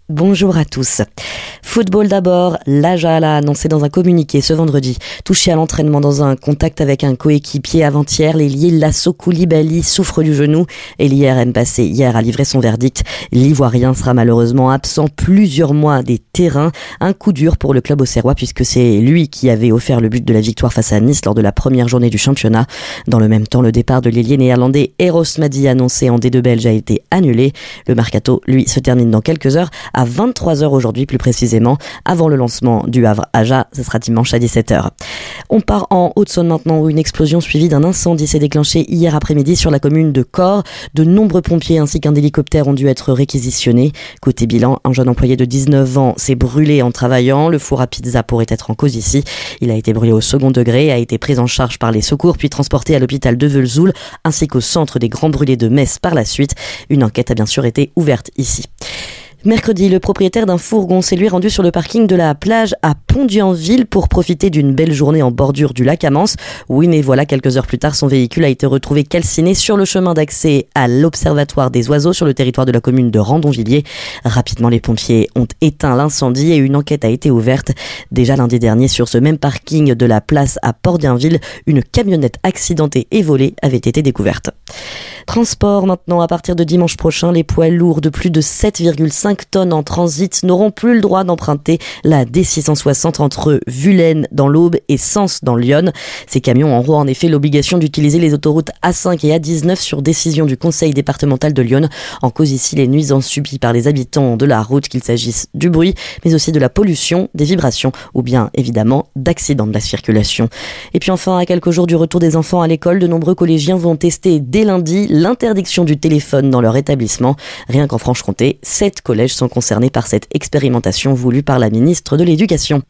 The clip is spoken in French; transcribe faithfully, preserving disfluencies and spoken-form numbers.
Bonjour à tous. Football d'abord, l'Aja l'a annoncé dans un communiqué ce vendredi. Touché à l'entraînement dans un contact avec un coéquipier avant-hier, l'ailier Lasso Koulibaly souffre du genou et l'I R M passé hier a livré son verdict. L'Ivoirien sera malheureusement absent plusieurs mois des terrains. Un coup dur pour le club auxerrois puisque c'est lui qui avait offert le but de la victoire face à Nice lors de la première journée du championnat. Dans le même temps, le départ de l'ailier néerlandais Eros Madi annoncé en D deux belge a été annulé. Le mercato, lui, se termine dans quelques heures. À vingt-trois heures aujourd'hui plus précisément, avant le lancement du Havre-Aja, ce sera dimanche à dix-sept heures. On part en Haute-Saône maintenant où une explosion suivie d'un incendie s'est déclenchée hier après-midi sur la commune de Corps. De nombreux pompiers ainsi qu'un hélicoptère ont dû être réquisitionnés. Côté bilan, un jeune employé de dix-neuf ans s'est brûlé en travaillant. Le four à pizza pourrait être en cause ici. Il a été brûlé au second degré, a été pris en charge par les secours puis transporté à l'hôpital de Vesoul ainsi qu'au centre des Grands Brûlés de Metz par la suite. Une enquête a bien sûr été ouverte ici. Mercredi, le propriétaire d'un fourgon s'est lui rendu sur le parking de la plage à Pont-du-en-Ville pour profiter d'une belle journée en bordure du lac Amance. Oui, mais voilà, quelques heures plus tard, son véhicule a été retrouvé calciné sur le chemin d'accès à l'Observatoire des oiseaux sur le territoire de la commune de Randonvilliers. Rapidement, les pompiers ont éteint l'incendie et une enquête a été ouverte. Déjà lundi dernier, sur ce même parking de la place à Port-d'Ienville, une camionnette accidentée et volée avait été découverte. Transport maintenant, à partir de dimanche prochain, les poids lourds de plus de sept virgule cinq tonnes en transit n'auront plus le droit d'emprunter la D six cent soixante entre Vulaine dans l'Aube et Sens dans l'Yonne. Ces camions auront en effet l'obligation d'utiliser les autoroutes A cinq et A dix-neuf sur décision du conseil départemental de l'Yonne. En cause ici les nuisances subies par les habitants de la route, qu'il s'agisse du bruit, mais aussi de la pollution, des vibrations ou bien évidemment d'accidents de la circulation. Et puis enfin, à quelques jours du retour des enfants à l'école, de nombreux collégiens vont tester dès lundi l'interdiction du téléphone dans leur établissement. Rien qu'en Franche-Comté, sept collèges sont concernés par cette expérimentation voulue par la ministre de l'Éducation.